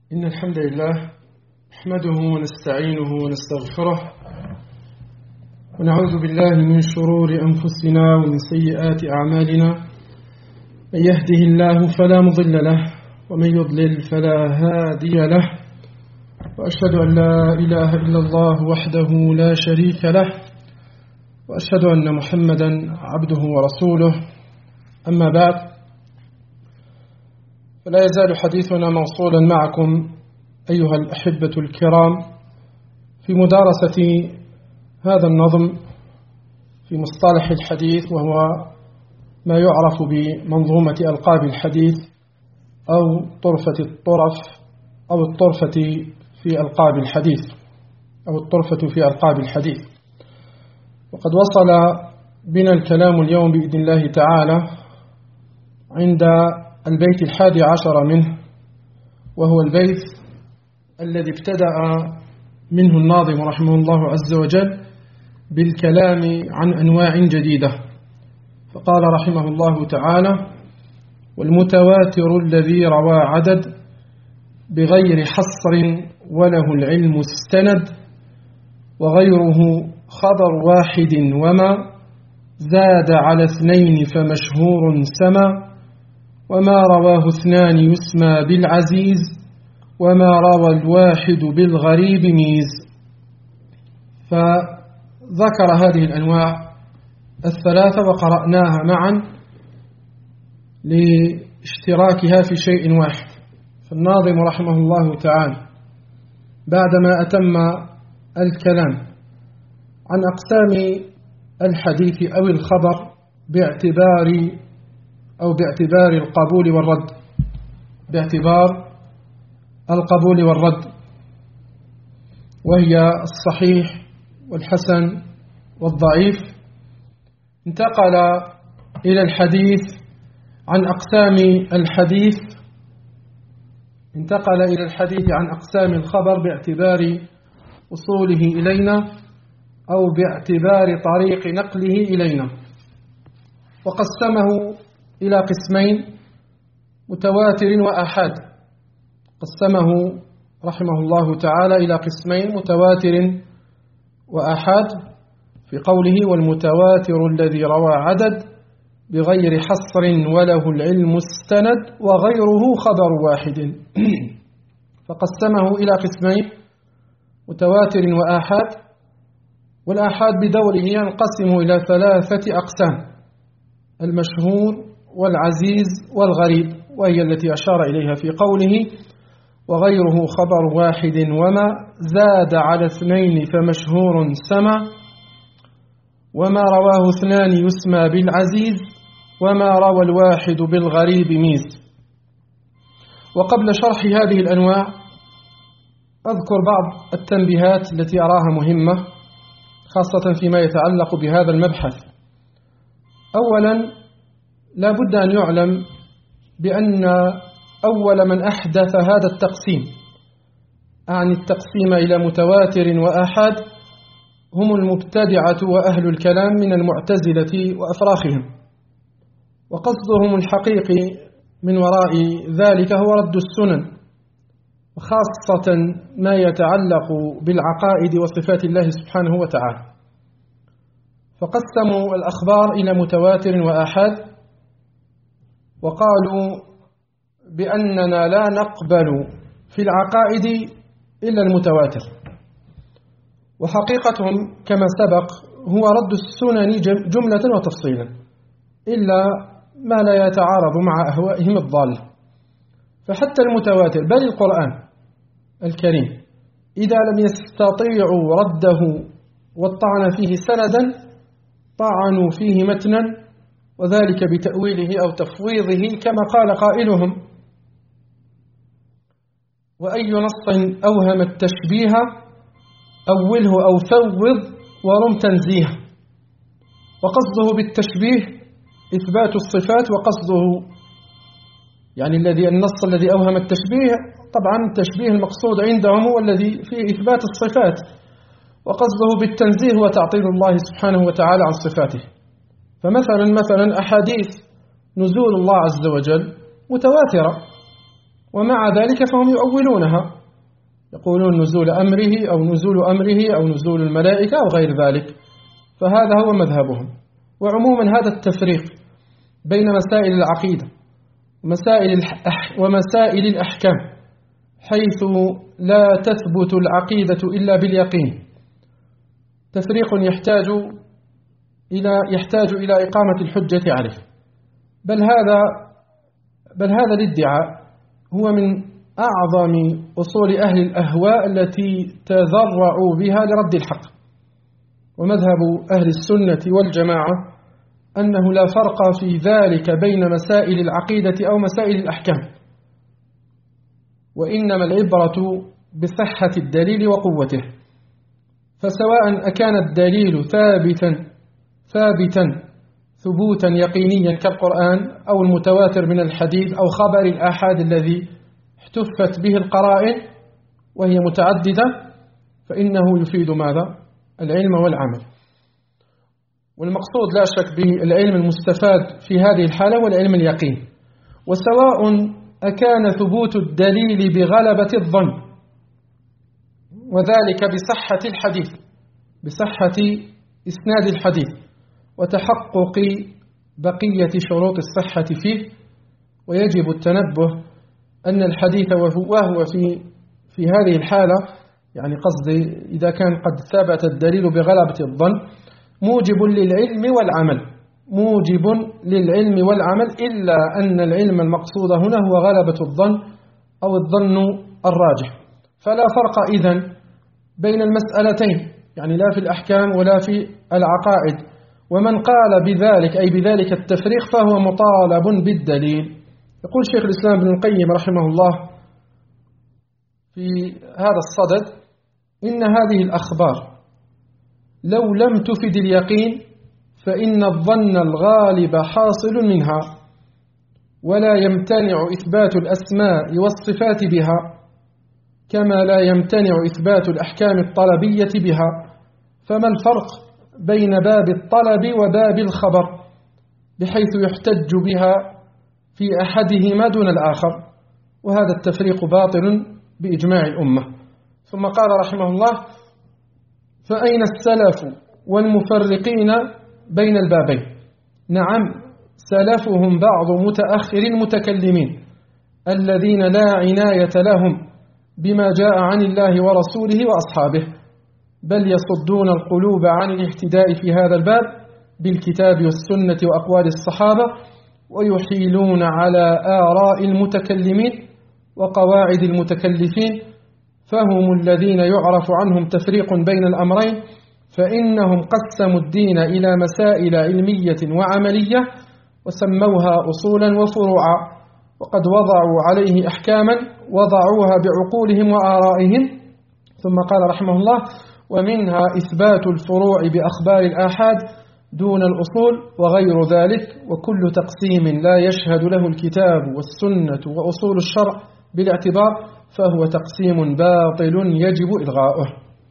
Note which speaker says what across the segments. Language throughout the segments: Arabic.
Speaker 1: إن الحمد لله نحمده ونستعينه ونستغفره ونعوذ بالله من شرور أنفسنا ومن سيئات أعمالنا. من يهده الله فلا مضل له ومن يضلل فلا هادي له، وأشهد أن لا إله إلا الله وحده لا شريك له، وأشهد أن محمدا عبده ورسوله. أما بعد، فلا يزال حديثنا موصولا معكم أيها الأحبة الكرام في مدارسة هذا النظم في مصطلح الحديث، وهو ما يعرف بمنظومة ألقاب الحديث أو طرفة الطرف أو الطرفة في ألقاب الحديث أو الطرفة في ألقاب الحديث. وقد وصل بنا الكلام اليوم بإذن الله تعالى عند البيت 11 منه، وهو البيت الذي ابتدأ منه الناظم رحمه الله عز وجل بالكلام عن أنواع جديدة، فقال رحمه الله تعالى: والمتواتر الذي روى عدد بغير حصر وله العلم استند، وغيره خبر واحد وما زاد على 2 فمشهور سما، وما رواه 2 يسمى بالعزيز، وما روى الواحد بالغريب ميز. فذكر هذه الأنواع الثلاثة وقرأناها معا لاشتراكها في شيء واحد. فالناظم رحمه الله تعالى بعدما أتم الكلام عن أقسام الحديث أو الخبر باعتبار القبول والرد، باعتبار القبول والرد، وهي الصحيح والحسن والضعيف، انتقل إلى الحديث عن أقسام الحديث، انتقل إلى الحديث عن أقسام الخبر باعتبار وصوله إلينا أو باعتبار طريق نقله إلينا، وقسمه إلى قسمين: متواتر وآحاد. قسمه رحمه الله تعالى إلى قسمين: متواتر وآحاد، في قوله: والمتواتر الذي روى عدد بغير حصر وله العلم استند، وغيره خبر واحد. فقسمه إلى قسمين: متواتر وآحاد. والآحاد بدوره ينقسم إلى 3 أقسام: المشهور والعزيز والغريب، وهي التي أشار إليها في قوله: وغيره خبر واحد وما زاد على 2 فمشهور سما، وما رواه 2 يسمى بالعزيز، وما روى الواحد بالغريب ميز. وقبل شرح هذه الأنواع أذكر بعض التنبيهات التي أراها مهمة، خاصة فيما يتعلق بهذا المبحث. أولا، لا بد أن يعلم بأن أول من أحدث هذا التقسيم، أعني التقسيم إلى متواتر وآحاد، هم المبتدعة وأهل الكلام من المعتزلة وأفراخهم. وقصدهم الحقيقي من وراء ذلك هو رد السنن، وخاصة ما يتعلق بالعقائد وصفات الله سبحانه وتعالى. فقسموا الأخبار إلى متواتر وآحاد، وقالوا بأننا لا نقبل في العقائد إلا المتواتر. وحقيقتهم كما سبق هو رد السنن جملة وتفصيلا، إلا ما لا يتعارض مع أهوائهم الضالة. فحتى المتواتر بل القرآن الكريم إذا لم يستطيعوا رده والطعن فيه سندا، طعنوا فيه متنا، وذلك بتأويله أو تفويضه، كما قال قائلهم: وأي نص أوهم التشبيه أوله أو فوض ورم تنزيه. وقصده بالتشبيه إثبات الصفات، وقصده يعني النص الذي أوهم التشبيه، طبعا التشبيه المقصود عندهم هو الذي فيه إثبات الصفات، وقصده بالتنزيه هو تعطيل الله سبحانه وتعالى عن صفاته. فمثلا أحاديث نزول الله عز وجل متواترة، ومع ذلك فهم يؤولونها، يقولون نزول أمره أو نزول أمره أو نزول الملائكة أو غير ذلك، فهذا هو مذهبهم. وعموما هذا التفريق بين مسائل العقيدة ومسائل الأحكام، حيث لا تثبت العقيدة إلا باليقين، تفريق يحتاج إلى إقامة الحجة عليه. بل هذا الادعاء هو من أعظم أصول أهل الأهواء التي تذرعوا بها لرد الحق. ومذهب أهل السنة والجماعة أنه لا فرق في ذلك بين مسائل العقيدة أو مسائل الأحكام، وإنما العبرة بصحة الدليل وقوته. فسواء أكان الدليل ثابتا ثبوتا يقينيا كالقرآن، أو المتواتر من الحديث، أو خبر الآحاد الذي احتفت به القرائن وهي متعددة، فإنه يفيد ماذا؟ العلم والعمل. والمقصود لا شك به العلم المستفاد في هذه الحالة والعلم اليقين. وسواء أكان ثبوت الدليل بغلبة الظن، وذلك بصحة الحديث، بصحة إسناد الحديث وتحقق بقية شروط الصحة فيه. ويجب التنبه أن الحديث وهو في هذه الحالة، يعني قصدي إذا كان قد ثبت الدليل بغلبة الظن، موجب للعلم والعمل، إلا أن العلم المقصود هنا هو غلبة الظن أو الظن الراجح. فلا فرق إذن بين المسألتين، يعني لا في الأحكام ولا في العقائد. ومن قال بذلك أي بذلك التفريق فهو مطالب بالدليل. يقول شيخ الإسلام ابن القيم رحمه الله في هذا الصدد: إن هذه الأخبار لو لم تفد اليقين فإن الظن الغالب حاصل منها، ولا يمتنع إثبات الأسماء والصفات بها، كما لا يمتنع إثبات الأحكام الطلبية بها. فما الفرق بين باب الطلب وباب الخبر، بحيث يحتج بها في أحدهما دون الآخر؟ وهذا التفريق باطل بإجماع الأمة. ثم قال رحمه الله: فأين السلف والمفرقين بين البابين؟ نعم، سلفهم بعض متأخر المتكلمين الذين لا عناية لهم بما جاء عن الله ورسوله وأصحابه، بل يصدون القلوب عن الاهتداء في هذا الباب بالكتاب والسنة وأقوال الصحابة، ويحيلون على آراء المتكلمين وقواعد المتكلفين، فهم الذين يعرف عنهم تفريق بين الأمرين، فإنهم قسموا الدين إلى مسائل علمية وعملية، وسموها أصولا وفروعا، وقد وضعوا عليه أحكاما وضعوها بعقولهم وآرائهم. ثم قال رحمه الله: ومنها إثبات الفروع بأخبار الآحاد دون الأصول وغير ذلك، وكل تقسيم لا يشهد له الكتاب والسنة وأصول الشرع بالاعتبار فهو تقسيم باطل يجب إلغاؤه.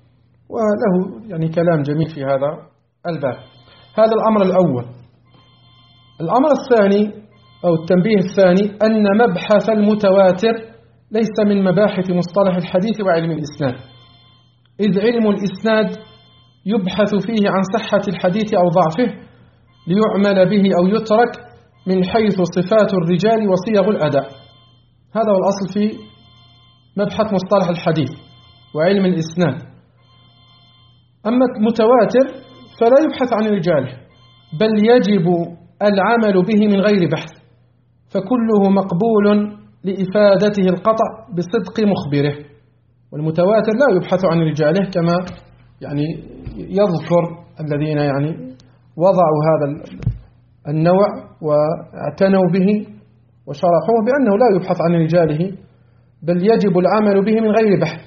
Speaker 1: وله يعني كلام جميل في هذا الباب. هذا الأمر الأول. الأمر الثاني أو التنبيه الثاني أن مبحث المتواتر ليس من مباحث مصطلح الحديث وعلم الإسناد، إذ علم الإسناد يبحث فيه عن صحة الحديث أو ضعفه ليعمل به أو يترك من حيث صفات الرجال وصيغ الأداء. هذا هو الأصل في مبحث مصطلح الحديث وعلم الإسناد. أما المتواتر فلا يبحث عن رجاله، بل يجب العمل به من غير بحث، فكله مقبول لإفادته القطع بصدق مخبره. والمتواتر لا يبحث عن رجاله، كما يعني يذكر الذين يعني وضعوا هذا النوع واعتنوا به وشرحوه بأنه لا يبحث عن رجاله، بل يجب العمل به من غير بحث.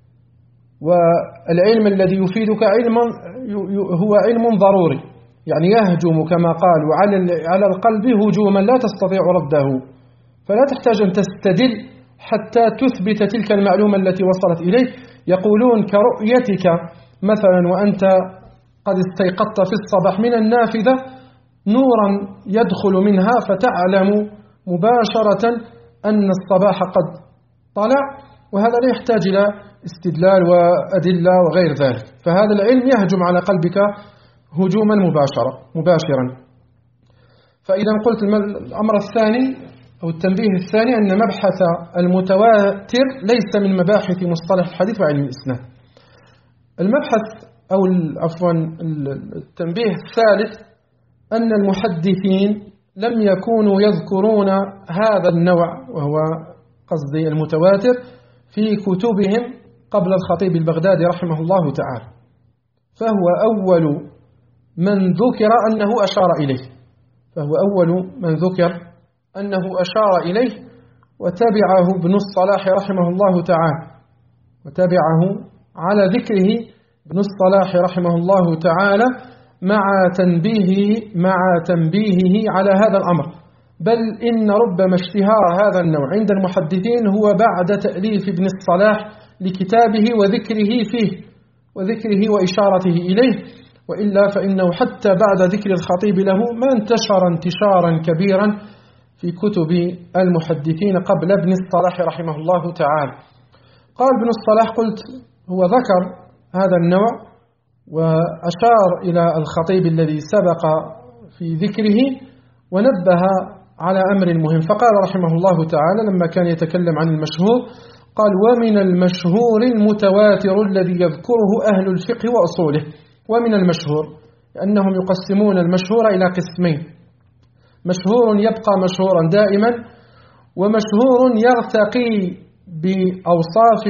Speaker 1: والعلم الذي يفيدك هو علم ضروري، يعني يهجم كما قالوا على القلب هجوما لا تستطيع رده، فلا تحتاج أن تستدل حتى تثبت تلك المعلومة التي وصلت إليك. يقولون كرؤيتك مثلا وأنت قد استيقظت في الصباح من النافذة نورا يدخل منها فتعلم مباشرة أن الصباح قد طلع، وهذا لا يحتاج إلى استدلال وأدلة وغير ذلك، فهذا العلم يهجم على قلبك هجوما مباشرا. فإذا قلت الأمر الثاني أو التنبيه الثاني أن مبحث المتواتر ليس من مباحث مصطلح الحديث وعلم الإسناد. المبحث أو عفوا التنبيه الثالث أن المحدثين لم يكونوا يذكرون هذا النوع وهو قصدي المتواتر في كتبهم قبل الخطيب البغدادي رحمه الله تعالى، فهو أول من ذكر أنه أشار إليه، وتبعه ابن الصلاح رحمه الله تعالى، وتبعه على ذكره ابن الصلاح رحمه الله تعالى مع تنبيهه على هذا الأمر. بل إن ربما اشتهار هذا النوع عند المحدثين هو بعد تأليف ابن الصلاح لكتابه وذكره وإشارته إليه، وإلا فإنه حتى بعد ذكر الخطيب له ما انتشر انتشارا كبيرا في كتب المحدثين قبل ابن الصلاح رحمه الله تعالى. قال ابن الصلاح قلت هو ذكر هذا النوع وأشار إلى الخطيب الذي سبق في ذكره ونبه على أمر مهم، فقال رحمه الله تعالى لما كان يتكلم عن المشهور قال: ومن المشهور المتواتر الذي يذكره أهل الفقه وأصوله. ومن المشهور أنهم يقسمون المشهور إلى قسمين: مشهور يبقى مشهورا دائما، ومشهور يرتقي بأوصاف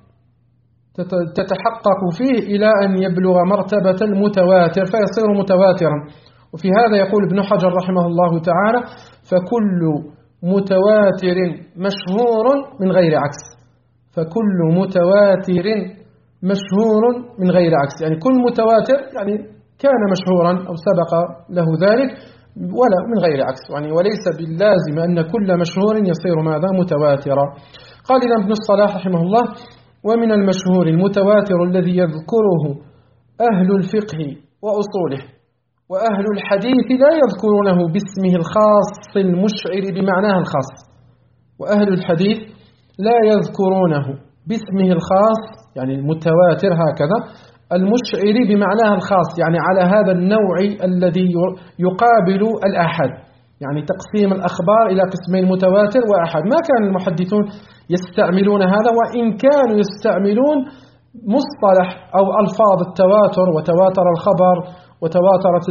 Speaker 1: تتحقق فيه إلى أن يبلغ مرتبة المتواتر فيصير متواترا. وفي هذا يقول ابن حجر رحمه الله تعالى: فكل متواتر مشهور من غير عكس. فكل متواتر مشهور من غير عكس، يعني كل متواتر يعني كان مشهورا أو سبق له ذلك ولا من غير عكس، يعني وليس باللازم أن كل مشهور يصير ماذا متواترا. قال إذا ابن الصلاح رحمه الله: ومن المشهور المتواتر الذي يذكره أهل الفقه وأصوله، وأهل الحديث لا يذكرونه باسمه الخاص المشعر بمعناه الخاص. وأهل الحديث لا يذكرونه باسمه الخاص، يعني المتواتر هكذا المشعر بمعناه الخاص، يعني على هذا النوع الذي يقابل الآحاد، يعني تقسيم الأخبار إلى قسمين: متواتر وآحاد. ما كان المحدثون يستعملون هذا، وإن كانوا يستعملون مصطلح أو ألفاظ التواتر، وتواتر الخبر، وتواترت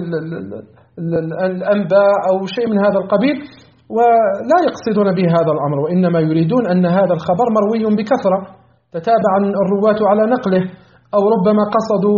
Speaker 1: الأنباء أو شيء من هذا القبيل، ولا يقصدون به هذا الأمر، وإنما يريدون أن هذا الخبر مروي بكثرة تتابع الرواة على نقله، أو ربما قصدوا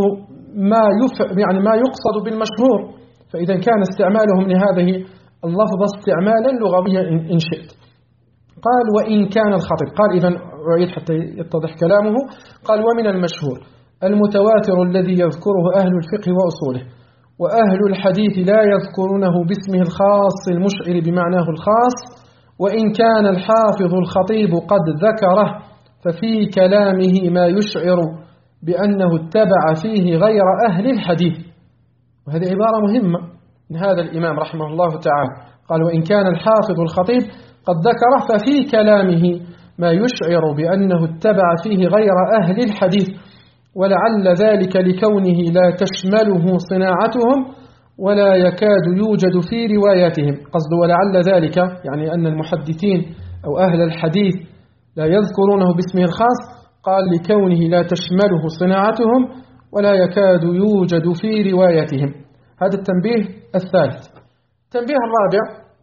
Speaker 1: ما يقصد بالمشهور، فإذا كان استعمالهم لهذه اللفظ استعمالا لغويا إن شئت. قال: وإن كان الخطيب، قال إذن أعيد حتى يتضح كلامه، قال: ومن المشهور المتواتر الذي يذكره أهل الفقه وأصوله، وأهل الحديث لا يذكرونه باسمه الخاص المشعر بمعناه الخاص، وإن كان الحافظ الخطيب قد ذكره ففي كلامه ما يشعر بأنه اتبع فيه غير أهل الحديث. وهذه عبارة مهمة من هذا الإمام رحمه الله تعالى. قال: وإن كان الحافظ الخطيب قد ذكره ففي كلامه ما يشعر بأنه اتبع فيه غير أهل الحديث، ولعل ذلك لكونه لا تشمله صناعتهم ولا يكاد يوجد في رواياتهم. قصد ولعل ذلك يعني أن المحدثين أو أهل الحديث لا يذكرونه باسمه الخاص، قال لكونه لا تشمله صناعتهم ولا يكاد يوجد في رواياتهم. هذا التنبيه الثالث. التنبيه الرابع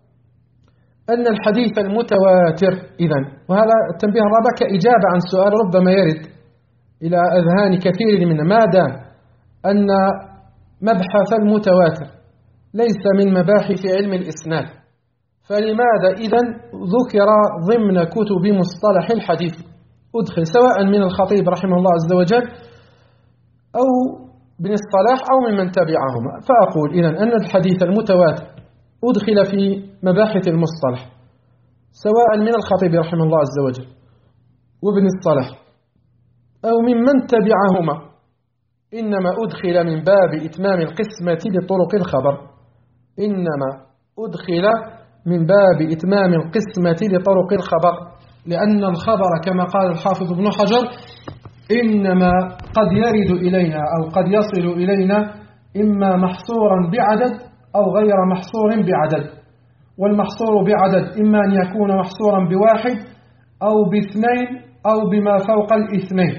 Speaker 1: أن الحديث المتواتر إذن، وهذا التنبيه الرابع كإجابة عن سؤال ربما يرد إلى أذهان كثير منا: ما دام أن مبحث المتواتر ليس من مباحث علم الإسناد، فلماذا إذن ذكر ضمن كتب مصطلح الحديث؟ أدخل سواء من الخطيب رحمه الله عز وجل أو بن الصلاح أو ممن تبعهما. فأقول إذن أن الحديث المتواتر أدخل في مباحث المصطلح سواء من الخطيب رحمه الله عز وجل وابن الصلاح أو ممن تبعهما، إنما أدخل من باب إتمام القسمة لطرق الخبر، إنما أدخل من باب إتمام القسمة لطرق الخبر، لأن الخبر كما قال الحافظ ابن حجر إنما قد يرد إلينا أو قد يصل إلينا إما محصورا بعدد أو غير محصور بعدد. والمحصور بعدد إما أن يكون محصورا بواحد أو باثنين أو بما فوق الاثنين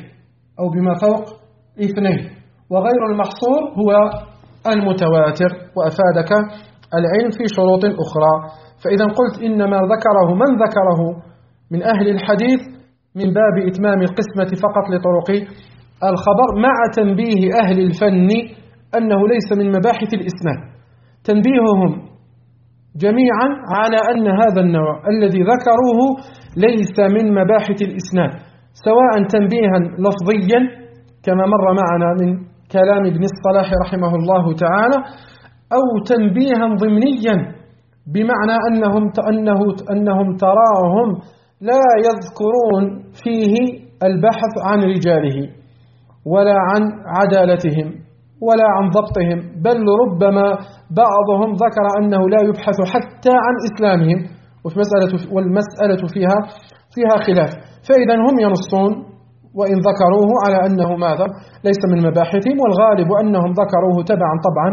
Speaker 1: وغير المحصور هو المتواتر. وأفادك العلم في شروط أخرى. فإذا قلت إنما ذكره من ذكره من أهل الحديث من باب إتمام القسمة فقط لطرق الخبر، مع تنبيه أهل الفن أنه ليس من مباحث الإسناد، تنبيههم جميعا على أن هذا النوع الذي ذكروه ليس من مباحث الإسناد، سواء تنبيها لفظيا كما مر معنا من كلام ابن الصلاح رحمه الله تعالى، أو تنبيها ضمنيا بمعنى أنهم تراهم لا يذكرون فيه البحث عن رجاله ولا عن عدالتهم ولا عن ضبطهم، بل ربما بعضهم ذكر أنه لا يبحث حتى عن إسلامهم، والمسألة فيها خلاف. فإذا هم ينصون وإن ذكروه على أنه ماذا ليس من مباحثهم، والغالب أنهم ذكروه تبعا طبعا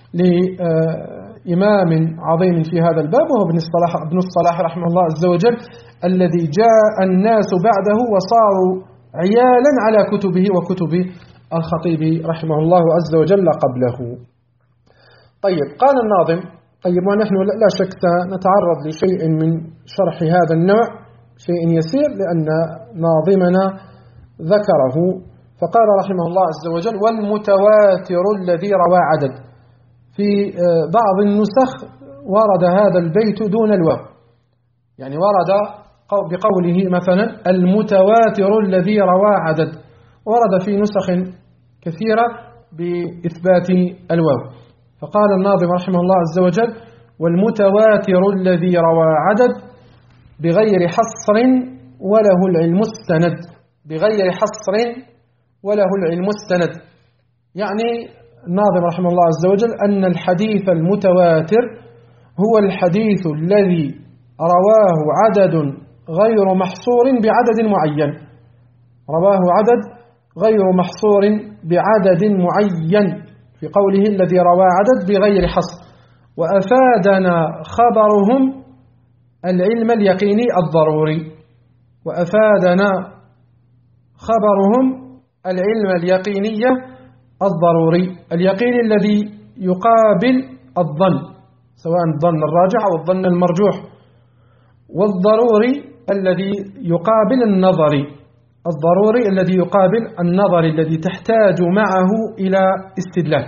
Speaker 1: لإمام عظيم في هذا الباب وهو ابن الصلاح رحمه الله عز وجل، الذي جاء الناس بعده وصاروا عيالا على كتبه وكتب الخطيب رحمه الله عز وجل قبله. طيب، قال الناظم، طيب ونحن لا شك نتعرض لشيء من شرح هذا النوع، شيء يسير لأن ناظمنا ذكره. فقال رحمه الله عز وجل: والمتواتر الذي روى عدد. في بعض النسخ ورد هذا البيت دون الواو، يعني ورد بقوله مثلا المتواتر الذي روى عدد، ورد في نسخ كثيرة بإثبات الواو. فقال الناظم رحمه الله عز وجل: والمتواتر الذي روى عدد بغير حصر وله العلم السند. بغير حصر وله العلم السند، يعني الناظم رحمه الله عز وجل أن الحديث المتواتر هو الحديث الذي رواه عدد غير محصور بعدد معين، رواه عدد غير محصور بعدد معين، في قوله الذي روى عدد بغير حصر. وأفادنا خبرهم العلم اليقيني الضروري. وأفادنا خبرهم العلم اليقيني الضروري، اليقين الذي يقابل الظن، سواء الظن الراجح أو الظن المرجوح، والضروري الذي يقابل النظري، الضروري الذي يقابل النظري الذي تحتاج معه إلى استدلال.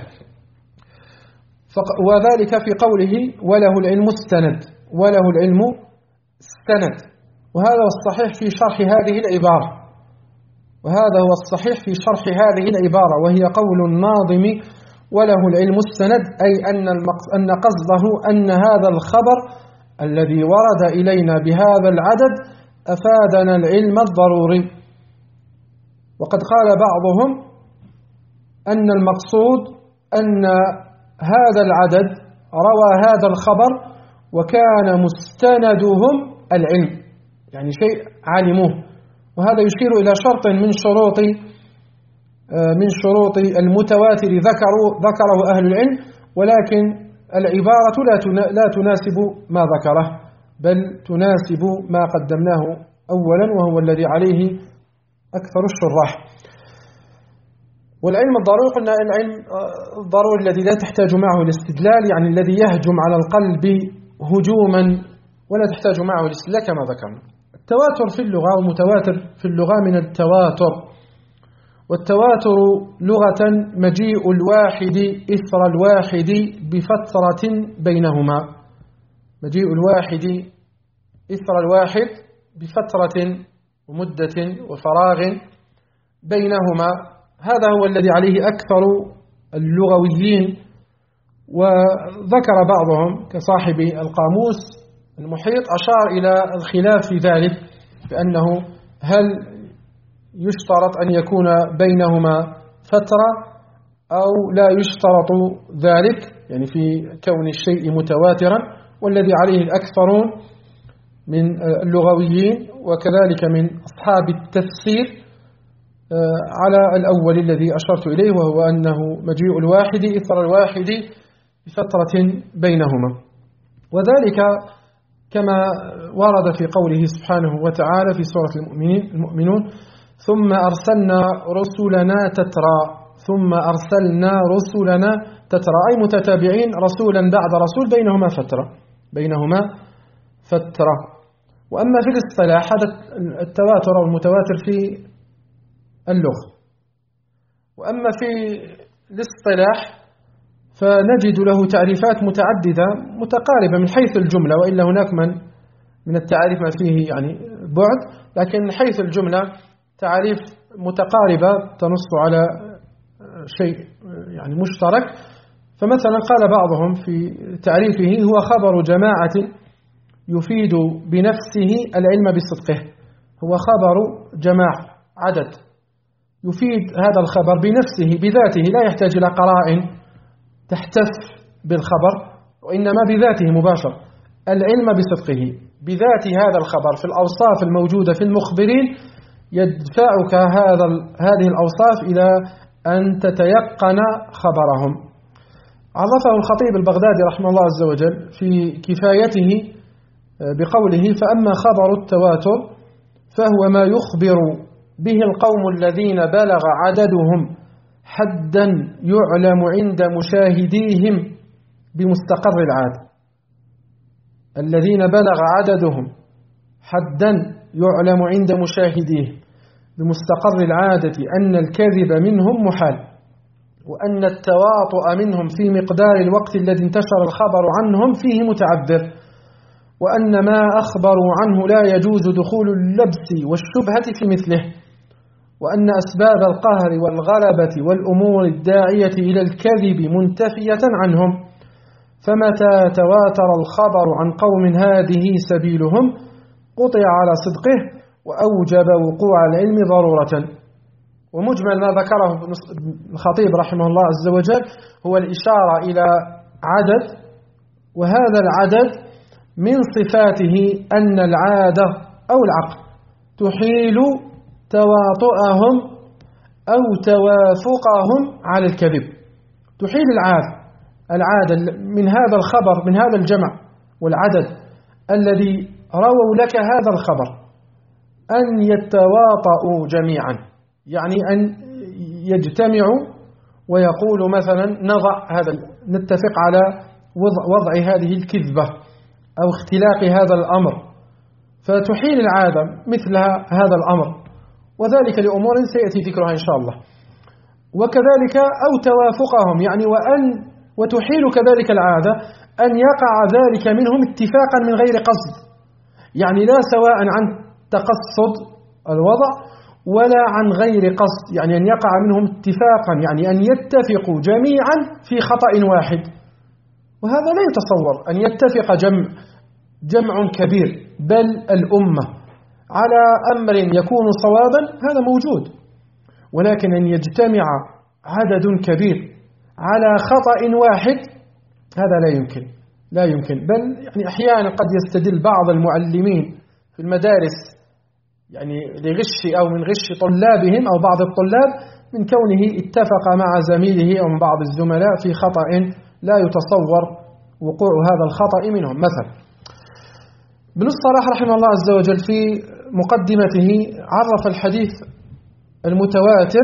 Speaker 1: وذلك في قوله وله العلم السند، وله العلم السند. وهذا الصحيح في شرح هذه العبارة، وهذا هو الصحيح في شرح هذه العبارة، وهي قول الناظم وله العلم السند، أي أن قصده أن هذا الخبر الذي ورد إلينا بهذا العدد أفادنا العلم الضروري. وقد قال بعضهم أن المقصود أن هذا العدد روى هذا الخبر وكان مستندهم العلم، يعني شيء علموه. وهذا يشير إلى شرط من شروط المتواتر ذكره أهل العلم، ولكن العبارة لا تناسب ما ذكره، بل تناسب ما قدمناه أولا وهو الذي عليه أكثر الشراح. والعلم الضروري قلنا العلم الضروري الذي لا تحتاج معه الاستدلال، يعني الذي يهجم على القلب هجوما ولا تحتاج معه الاستدلال كما ذكرنا. التواتر في اللغة والمتواتر في اللغة من التواتر، والتواتر لغة مجيء الواحد إثر الواحد بفترة بينهما، مجيء الواحد إثر الواحد بفترة ومدة وفراغ بينهما. هذا هو الذي عليه أكثر اللغويين. وذكر بعضهم كصاحب القاموس المحيط أشار إلى الخلاف في ذلك، بأنه هل يشترط أن يكون بينهما فترة أو لا يشترط ذلك، يعني في كون الشيء متواترا، والذي عليه الأكثرون من اللغويين وكذلك من أصحاب التفسير على الأول الذي أشرت إليه، وهو أنه مجيء الواحد إثر الواحد بفترة بينهما، وذلك كما ورد في قوله سبحانه وتعالى في سورة المؤمنون: ثم أرسلنا رسلنا تترى، ثم أرسلنا رسلنا تترى، أي متتابعين رسولا بعد رسول بينهما فترة. وأما في الاصطلاح هذا التواتر أو المتواتر في اللغة، وأما في الاصطلاح فنجد له تعريفات متعددة متقاربة من حيث الجملة، وإلا هناك من التعريف ما فيه يعني بعد، لكن من حيث الجملة تعريف متقاربة تنص على شيء يعني مشترك. فمثلا قال بعضهم في تعريفه: هو خبر جماعة يفيد بنفسه العلم بصدقه. هو خبر جماعة عدد يفيد هذا الخبر بنفسه بذاته، لا يحتاج إلى قرائن تحتف بالخبر، وإنما بذاته مباشر العلم بصدقه. بذات هذا الخبر في الأوصاف الموجودة في المخبرين يدفعك هذه الأوصاف إلى أن تتيقن خبرهم. عرفه الخطيب البغدادي رحمه الله عز وجل في كفايته بقوله: فأما خبر التواتر فهو ما يخبر به القوم الذين بلغ عددهم حدا يعلم عند مشاهديهم بمستقر العادة. الذين بلغ عددهم حدا يعلم عند مشاهديهم بمستقر العادة أن الكذب منهم محال، وأن التواطؤ منهم في مقدار الوقت الذي انتشر الخبر عنهم فيه متعذر، وأن ما أخبروا عنه لا يجوز دخول اللبس والشبهة في مثله، وأن أسباب القهر والغلبة والأمور الداعية إلى الكذب منتفية عنهم، فمتى تواتر الخبر عن قوم هذه سبيلهم قطع على صدقه وأوجب وقوع العلم ضرورة. ومجمل ما ذكره الخطيب رحمه الله عز وجل هو الإشارة إلى عدد، وهذا العدد من صفاته أن العادة أو العقل تحيل تواطؤهم أو توافقهم على الكذب. تحيل العادة من هذا الخبر، من هذا الجمع والعدد الذي رووا لك هذا الخبر، أن يتواطؤوا جميعا، يعني أن يجتمعوا ويقولوا مثلا نتفق على وضع هذه الكذبة أو اختلاق هذا الأمر، فتحيل العادة مثل هذا الأمر، وذلك لأمور سيأتي ذكرها إن شاء الله. وكذلك أو توافقهم، يعني وتحيل كذلك العادة أن يقع ذلك منهم اتفاقا من غير قصد، يعني لا سواء عن تقصد الوضع ولا عن غير قصد، يعني أن يقع منهم اتفاقا، يعني أن يتفقوا جميعا في خطأ واحد. وهذا لا يتصور أن يتفق جمع كبير بل الأمة على أمر يكون صوابا، هذا موجود، ولكن أن يجتمع عدد كبير على خطأ واحد هذا لا يمكن. بل يعني أحيانا قد يستدل بعض المعلمين في المدارس يعني لغش أو من غش طلابهم أو بعض الطلاب من كونه اتفق مع زميله أو من بعض الزملاء في خطأ لا يتصور وقوع هذا الخطأ منهم. مثلا ابن الصلاح رحمه الله عز وجل في مقدمته عرف الحديث المتواتر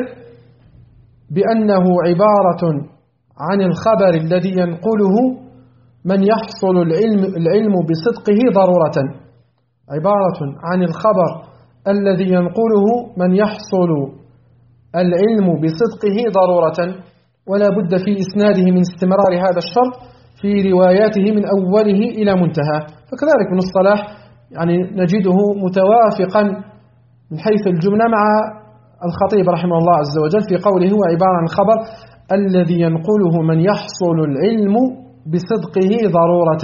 Speaker 1: بأنه عبارة عن الخبر الذي ينقله من يحصل العلم بصدقه ضرورة، عبارة عن الخبر الذي ينقله من يحصل العلم بصدقه ضرورة، ولا بد في إسناده من استمرار هذا الشرط في رواياته من أوله إلى منتهى. فكذلك ابن الصلاح يعني نجده متوافقا من حيث الجملة مع الخطيب رحمه الله عز وجل في قوله هو عبارة عن خبر الذي ينقله من يحصل العلم بصدقه ضرورة،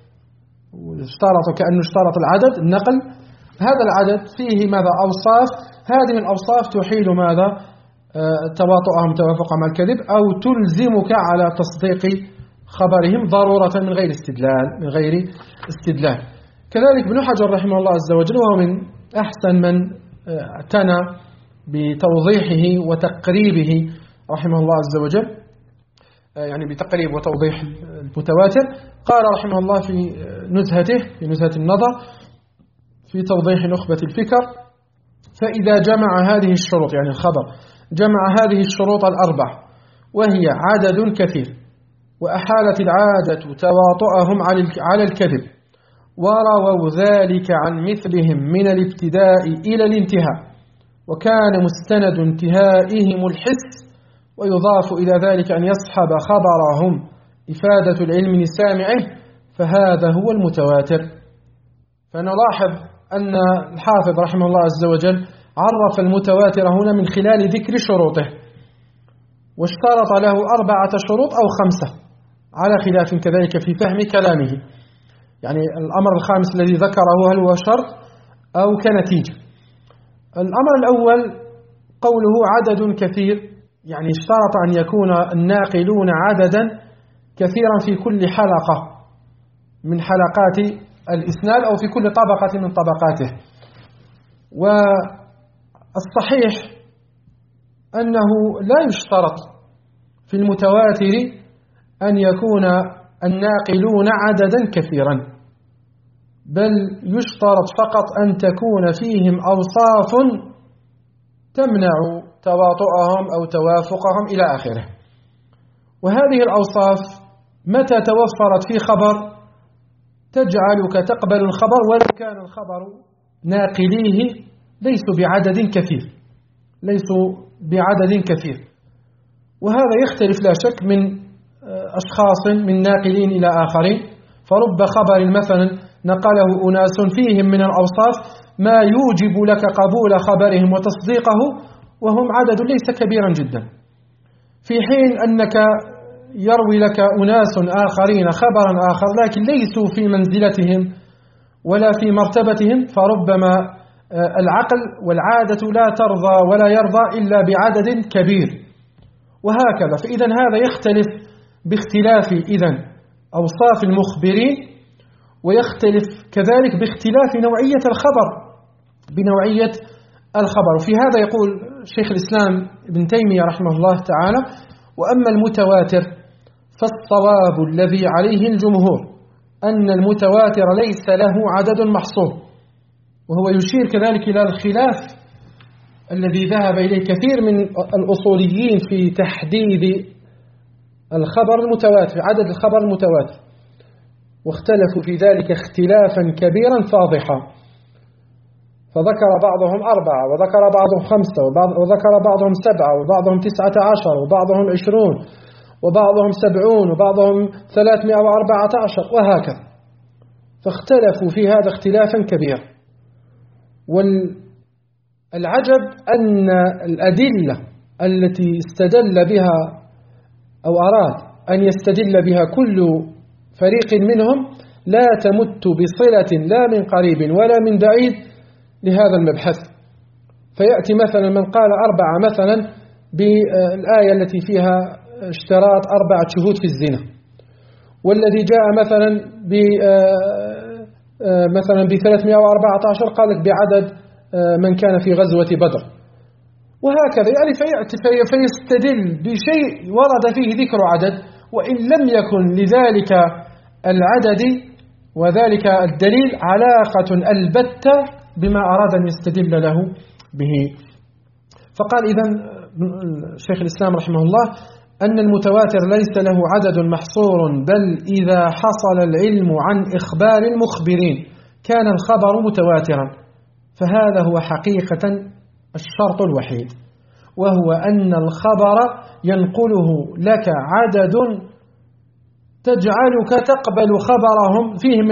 Speaker 1: اشترط كأنه اشترط العدد النقل. هذا العدد فيه ماذا؟ أوصاف، هذه الأوصاف تحيل ماذا؟ تواطؤهم توافقهم مع الكذب، أو تلزمك على تصديق خبرهم ضرورة من غير استدلال. كذلك ابن حجر رحمه الله عز وجل، وهو من أحسن من اعتنى بتوضيحه وتقريبه رحمه الله عز وجل، يعني بتقريب وتوضيح المتواتر، قال رحمه الله في نزهة النظر في توضيح نخبة الفكر: فإذا جمع هذه الشروط، يعني الخبر جمع هذه الشروط الأربع وهي عدد كثير، وأحالت العادة تواطؤهم على الكذب، ورووا ذلك عن مثلهم من الابتداء إلى الانتهاء، وكان مستند انتهائهم الحس، ويضاف إلى ذلك أن يصحب خبرهم إفادة العلم لسامعه، فهذا هو المتواتر. فنلاحظ أن الحافظ رحمه الله عز وجل عرف المتواتر هنا من خلال ذكر شروطه، واشترط له 4 شروط أو 5 على خلاف كذلك في فهم كلامه. يعني الأمر الخامس الذي ذكره هل هو شرط أو كنتيجة؟ الأمر الأول قوله عدد كثير، يعني اشترط أن يكون الناقلون عددا كثيرا في كل حلقة من حلقات الإسناد أو في كل طبقة من طبقاته. والصحيح أنه لا يشترط في المتواتر أن يكون الناقلون عددا كثيرا، بل يشترط فقط أن تكون فيهم أوصاف تمنع تواطؤهم أو توافقهم إلى آخره. وهذه الأوصاف متى توفرت في خبر تجعلك تقبل الخبر ولو كان الخبر ناقليه ليسوا بعدد كثير. وهذا يختلف لا شك من أشخاص من ناقلين إلى آخرين، فرب خبر مثلا نقله أناس فيهم من الأوصاف ما يوجب لك قبول خبرهم وتصديقه، وهم عدد ليس كبيرا جدا، في حين أنك يروي لك أناس آخرين خبرا آخر لكن ليسوا في منزلتهم ولا في مرتبتهم، فربما العقل والعادة لا ترضى ولا يرضى إلا بعدد كبير، وهكذا. فإذا هذا يختلف باختلاف أوصاف المخبرين، ويختلف كذلك باختلاف نوعية الخبر بنوعية الخبر. وفي هذا يقول شيخ الإسلام ابن تيمية رحمه الله تعالى: وأما المتواتر فالصواب الذي عليه الجمهور أن المتواتر ليس له عدد محصور. وهو يشير كذلك إلى الخلاف الذي ذهب إليه كثير من الأصوليين في تحديد الخبر المتواتر، عدد الخبر المتواتر، واختلفوا في ذلك اختلافا كبيرا فاضحا، فذكر بعضهم 4 وذكر بعضهم 5 وذكر بعضهم 7 وبعضهم 19 وبعضهم 20 وبعضهم 70 وبعضهم 314 وهكذا، فاختلفوا في هذا اختلافا كبيرا. والعجب أن الأدلة التي استدل بها أو أراد أن يستدل بها كل فريق منهم لا تمت بصلة لا من قريب ولا من بعيد لهذا المبحث. فيأتي مثلا من قال 4 مثلا بالآية التي فيها اشتراط 4 شهود في الزنا، والذي جاء مثلا مثلا ب 314 قالت بعدد من كان في غزوة بدر، وهكذا. يعني فيستدل بشيء ورد فيه ذكر عدد وإن لم يكن لذلك العدد وذلك الدليل علاقة البتة بما أراد أن يستدل له به. فقال إذن شيخ الإسلام رحمه الله أن المتواتر ليس له عدد محصور، بل إذا حصل العلم عن إخبار المخبرين كان الخبر متواترا، فهذا هو حقيقة الشرط الوحيد، وهو أن الخبر ينقله لك عدد تجعلك تقبل خبرهم فيهم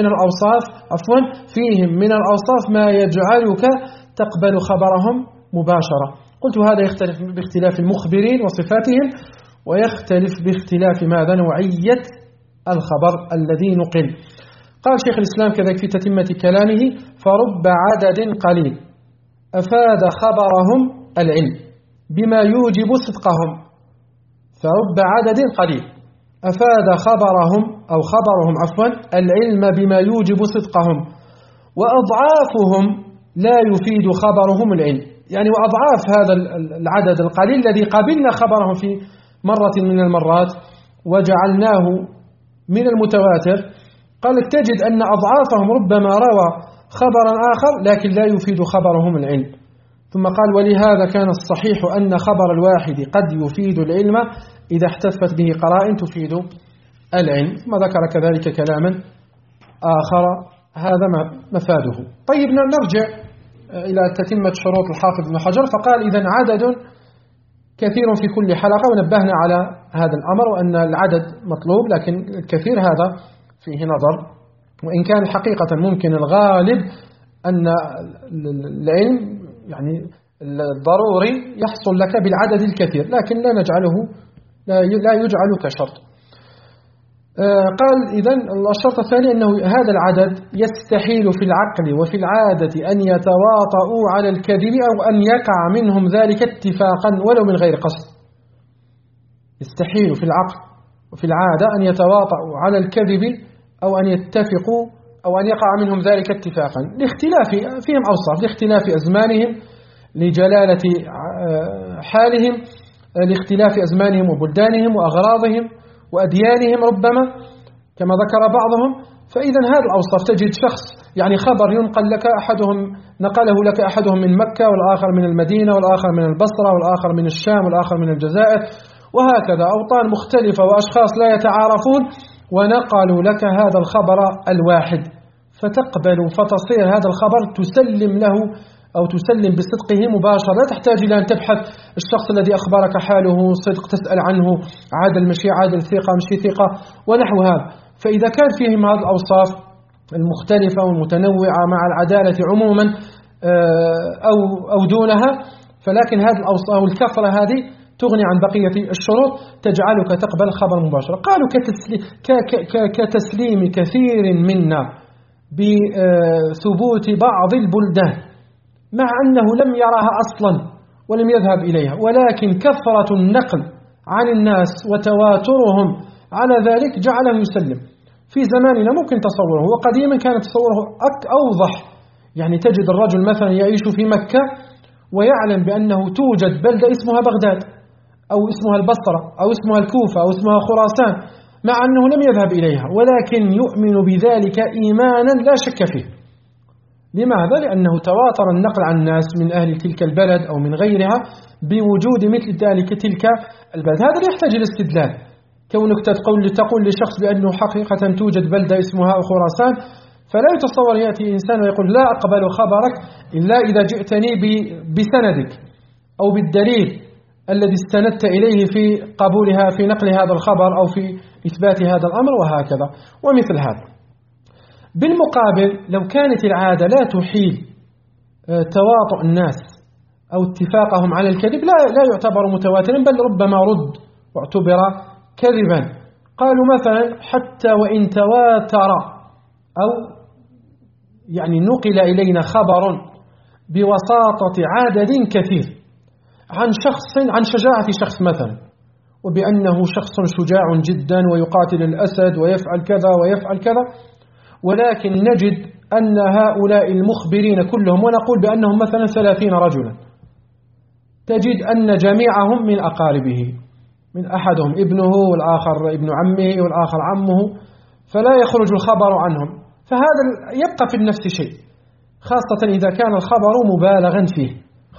Speaker 1: من الأوصاف ما يجعلك تقبل خبرهم مباشرة. قلت هذا يختلف باختلاف المخبرين وصفاتهم، ويختلف باختلاف ماذا نوعية الخبر الذي نقل. قال شيخ الإسلام كذلك في تتمة كلامه: فرب عدد قليل أفاد خبرهم العلم بما يوجب صدقهم. فرب عدد قليل، أفاد خبرهم العلم بما يوجب صدقهم، وأضعافهم لا يفيد خبرهم العلم. يعني وأضعاف هذا العدد القليل الذي قبلنا خبرهم في مرة من المرات وجعلناه من المتواتر، قال تجد أن أضعافهم ربما روى خبرا آخر لكن لا يفيد خبرهم العلم. ثم قال ولهذا كان الصحيح أن خبر الواحد قد يفيد العلم إذا احتفت به قرائن تفيد العلم. ثم ذكر كذلك كلاما آخر هذا مفاده. طيب نرجع إلى تتمة شروط الحافظ ابن حجر، فقال إذن عدد كثير في كل حلقة، ونبهنا على هذا الأمر وأن العدد مطلوب، لكن الكثير هذا فيه نظر، وإن كان حقيقة ممكن الغالب أن العلم يعني الضروري يحصل لك بالعدد الكثير، لكن لا يجعل كشرط. قال إذن الشرط الثاني أنه هذا العدد يستحيل في العقل وفي العادة أن يتواطؤوا على الكذب أو أن يقع منهم ذلك اتفاقا ولو من غير قصد. يستحيل في العقل وفي العادة أن يتواطؤوا على الكذب أو أن يتفقوا أو أن يقع منهم ذلك اتفاقا لاختلاف فيهم أوصاف، لاختلاف أزمانهم، لجلالة حالهم، لاختلاف أزمانهم وبلدانهم وأغراضهم وأديانهم ربما كما ذكر بعضهم. فإذا هذه الأوصاف تجد شخص يعني خبر ينقل لك نقله لك أحدهم من مكة والآخر من المدينة والآخر من البصرة والآخر من الشام والآخر من الجزائر، وهكذا أوطان مختلفة وأشخاص لا يتعارفون، ونقلوا لك هذا الخبر الواحد، فتقبل فتصير هذا الخبر تسلم له أو تسلم بصدقه مباشرة، لا تحتاج إلى أن تبحث الشخص الذي أخبرك حاله صدق، تسأل عنه عادل مشي عادل ثقة مشي ثقة ونحو هذا. فإذا كان فيهم هذه الأوصاف المختلفة والمتنوعة مع العدالة عموما أو دونها، فلكن هذه الأوصاف والكثرة هذه تغني عن بقية الشروط تجعلك تقبل خبر مباشرة. قالوا كتسليم كثير منا بثبوت بعض البلدان مع أنه لم يراها أصلا ولم يذهب إليها، ولكن كثرة النقل عن الناس وتواترهم على ذلك جعله يسلم. في زماننا ممكن تصوره، وقديما كان تصوره أوضح. يعني تجد الرجل مثلا يعيش في مكة ويعلم بأنه توجد بلدة اسمها بغداد أو اسمها البصرة أو اسمها الكوفة أو اسمها خراسان، مع أنه لم يذهب إليها، ولكن يؤمن بذلك إيمانا لا شك فيه. لماذا؟ لأنه تواتر النقل عن الناس من أهل تلك البلد أو من غيرها بوجود مثل ذلك تلك البلد. هذا لا يحتاج إلى استدلال. كونك تقول لشخص بأنه حقيقة توجد بلدة اسمها خراسان، فلا يتصور يأتي إنسان ويقول لا أقبل خبرك إلا إذا جئتني بسندك أو بالدليل الذي استندت إليه في قبولها في نقل هذا الخبر أو في إثبات هذا الأمر وهكذا ومثل هذا. بالمقابل لو كانت العادة لا تحيل تواطؤ الناس أو اتفاقهم على الكذب لا يعتبر متواترا، بل ربما رد واعتبر كذبا. قالوا مثلا حتى وإن تواتر أو يعني نقل إلينا خبر بوساطة عدد كثير عن شجاعة شخص مثلا، وبأنه شخص شجاع جدا ويقاتل الأسد ويفعل كذا ويفعل كذا، ولكن نجد أن هؤلاء المخبرين كلهم، ونقول بأنهم مثلا 30 رجلا، تجد أن جميعهم من أقاربه، من أحدهم ابنه والآخر ابن عمه والآخر عمه، فلا يخرج الخبر عنهم. فهذا يبقى في النفس شيء، خاصة إذا كان الخبر مبالغا فيه،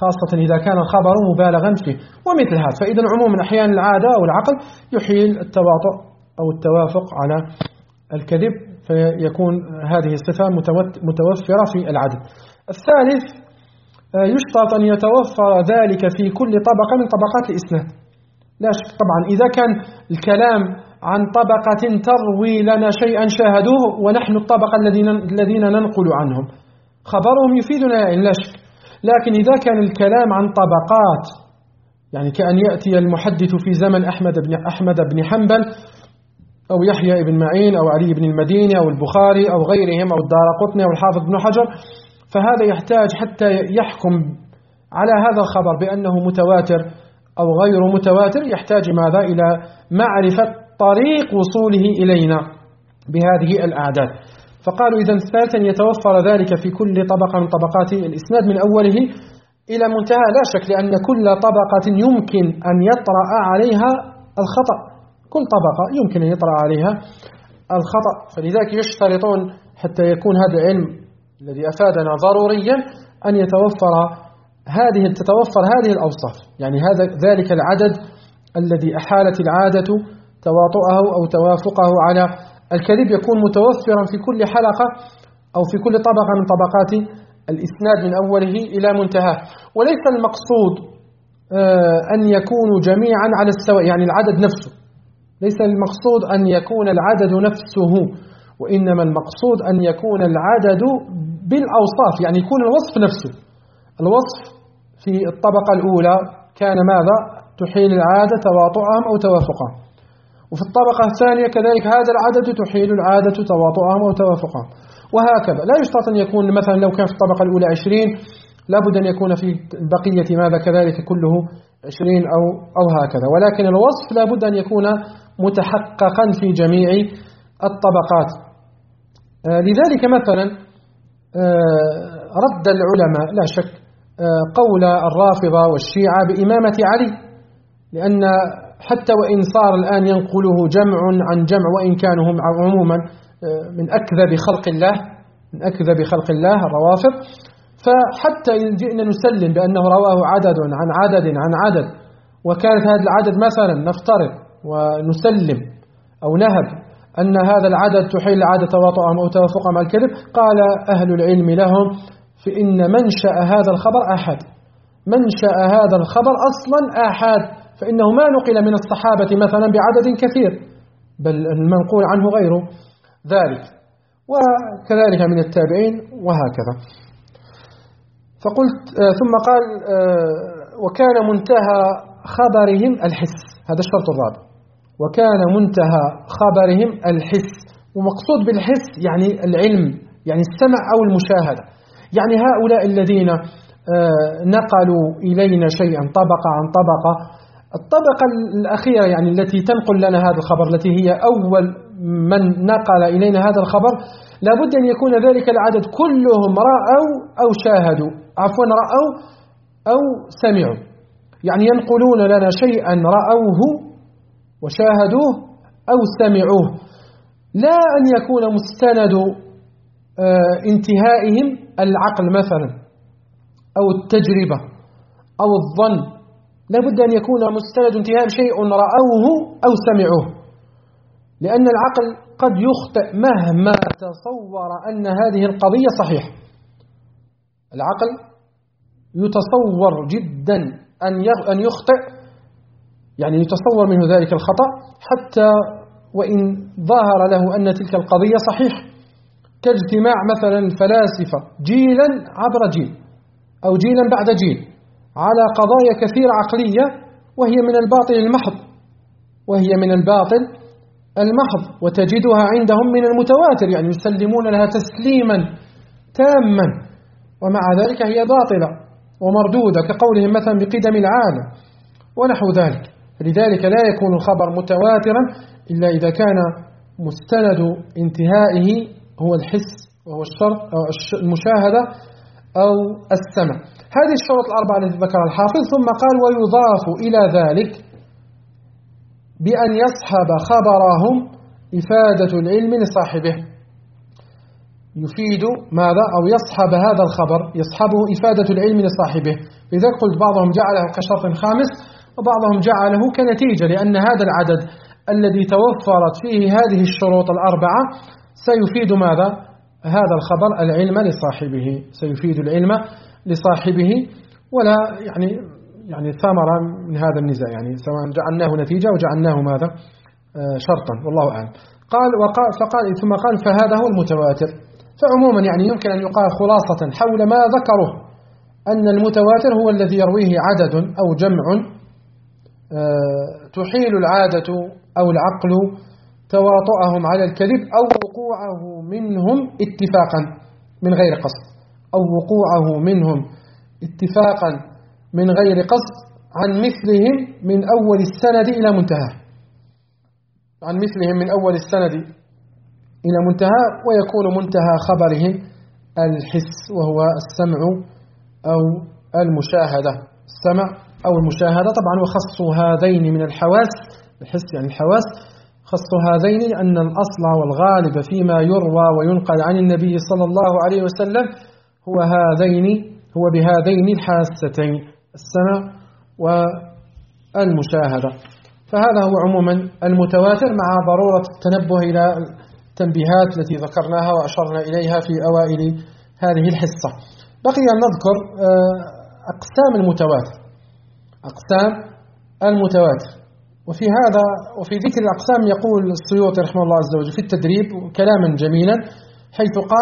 Speaker 1: ومثل هذا. فإذا عموما أحيانا العادة أو العقل يحيل التواطؤ أو التوافق على الكذب، فيكون هذه الصفة متوفرة في العدد. الثالث يشترط أن يتوفر ذلك في كل طبقة من طبقات الإسناد. لا شك طبعا إذا كان الكلام عن طبقة تروي لنا شيئا شاهدوه ونحن الطبقة الذين ننقل عنهم، خبرهم يفيدنا لا شك. لكن إذا كان الكلام عن طبقات، يعني كأن يأتي المحدث في زمن أحمد بن حنبل أو يحيى بن معين أو علي بن المديني أو البخاري أو غيرهم أو الدارقطني أو الحافظ بن حجر، فهذا يحتاج حتى يحكم على هذا الخبر بأنه متواتر أو غير متواتر، يحتاج ماذا؟ إلى معرفة طريق وصوله إلينا بهذه الأعداد. فقالوا إذن ثالثا يتوفر ذلك في كل طبقة من طبقات الإسناد من أوله إلى منتهى، لا شك، لأن كل طبقة يمكن أن يطرأ عليها الخطأ، كل طبقة يمكن أن يطرأ عليها الخطأ. فلذلك يشترطون حتى يكون هذا العلم الذي أفادنا ضروريا أن تتوفر هذه الأوصاف، يعني ذلك العدد الذي أحالت العادة تواطؤه أو توافقه على الكذب يكون متوفرا في كل حلقة أو في كل طبقة من طبقات الإسناد من أوله إلى منتهاه. وليس المقصود أن يكونوا جميعا على السواء، يعني العدد نفسه، ليس المقصود أن يكون العدد نفسه، وإنما المقصود أن يكون العدد بالأوصاف، يعني يكون الوصف نفسه. الوصف في الطبقة الأولى كان ماذا؟ تحيل العادة تواطؤهم أو توافقهم، وفي الطبقة الثانية كذلك هذا العدد تحيل العادة تواطؤهم أو توافقهم، وهكذا. لا يشترط أن يكون مثلا لو كان في الطبقة الأولى 20 لابد أن يكون في البقية ماذا كذلك كله 20 أو هكذا، ولكن الوصف لابد أن يكون متحققا في جميع الطبقات. لذلك مثلا رد العلماء لا شك قول الرافضة والشيعة بإمامة علي، لأن حتى وإن صار الآن ينقله جمع عن جمع، وإن كانوا هم عموما من أكذب خلق الله الروافض، فحتى إن جئنا نسلم بأنه رواه عدد عن عدد عن عدد، وكانت هذا العدد مثلا نفترض ونسلم أو نهب أن هذا العدد تحيل العادة تواطؤهم أو توافقهم على الكذب، قال أهل العلم لهم فإن منشأ هذا الخبر آحاد، منشأ هذا الخبر أصلا آحاد، فإنه ما نقل من الصحابة مثلا بعدد كثير، بل المنقول عنه غير ذلك، وكذلك من التابعين وهكذا. فقلت ثم قال وكان منتهى خبرهم الحس، هذا الشرط الرابع، وكان منتهى خبرهم الحس، ومقصود بالحس يعني العلم، يعني السمع أو المشاهدة، يعني هؤلاء الذين نقلوا إلينا شيئا طبقة عن طبقة، الطبقة الأخيرة يعني التي تنقل لنا هذا الخبر، التي هي أول من نقل إلينا هذا الخبر، لابد أن يكون ذلك العدد كلهم رأوا أو شاهدوا، عفوا رأوا أو سمعوا، يعني ينقلون لنا شيئا رأوه وشاهدوه أو سمعوه، لا أن يكون مستند انتهائهم العقل مثلا أو التجربة أو الظن، لابد أن يكون مستند انتهاء شيء رأوه أو سمعوه، لأن العقل قد يخطئ مهما تصور أن هذه القضية صحيحة. العقل يتصور جدا أن يخطئ، يعني يتصور منه ذلك الخطأ حتى وإن ظهر له أن تلك القضية صحيحة، كاجتماع مثلا الفلاسفة جيلا عبر جيل أو جيلا بعد جيل على قضايا كثيرة عقلية وهي من الباطل المحض، وتجدها عندهم من المتواتر، يعني يسلمون لها تسليما تاما، ومع ذلك هي باطلة ومردودة، كقولهم مثلا بقدم العالم ونحو ذلك. لذلك لا يكون الخبر متواترا إلا إذا كان مستند انتهائه هو الحس، وهو الشرط أو المشاهدة أو السمع. هذه الشروط الأربعة التي ذكرها الحافظ، ثم قال ويضاف إلى ذلك بأن يصحب خبرهم إفادة العلم لصاحبه، يفيد ماذا؟ أو يصحب هذا الخبر، يصحبه إفادة العلم لصاحبه. لذلك قلت بعضهم جعله كشرط خامس وبعضهم جعله كنتيجة، لأن هذا العدد الذي توفرت فيه هذه الشروط الأربعة سيفيد ماذا؟ هذا الخبر العلم لصاحبه، سيفيد العلم لصاحبه، ولا يعني ثمرة من هذا النزاع، يعني سواء جعلناه نتيجة وجعلناه ماذا؟ شرطا، والله أعلم. فقال ثم قال فهذا هو المتواتر. فعموما يعني يمكن أن يقال خلاصة حول ما ذكره أن المتواتر هو الذي يرويه عدد أو جمع تحيل العادة أو العقل تواطؤهم على الكذب أو وقوعه منهم اتفاقا من غير قصد، أو وقوعه منهم اتفاقا من غير قصد عن مثلهم من أول السند إلى منتهى. عن مثلهم من أول السند إلى منتهى، ويكون منتهى خبرهم الحس وهو السمع أو المشاهدة، السمع أو المشاهدة. طبعا وخص هذين من الحواس، الحس يعني الحواس، خص هذين أن الأصل والغالب فيما يروى وينقل عن النبي صلى الله عليه وسلم هو بهذين الحاستين، السمع والمشاهدة. فهذا هو عموما المتواتر، مع ضرورة التنبه إلى التنبيهات التي ذكرناها وأشرنا إليها في أوائل هذه الحصة. بقي أن نذكر أقسام المتواتر. وفي ذكر الأقسام يقول السيوطي رحمه الله عز وجل في التدريب كلاما جميلا، حيث قال: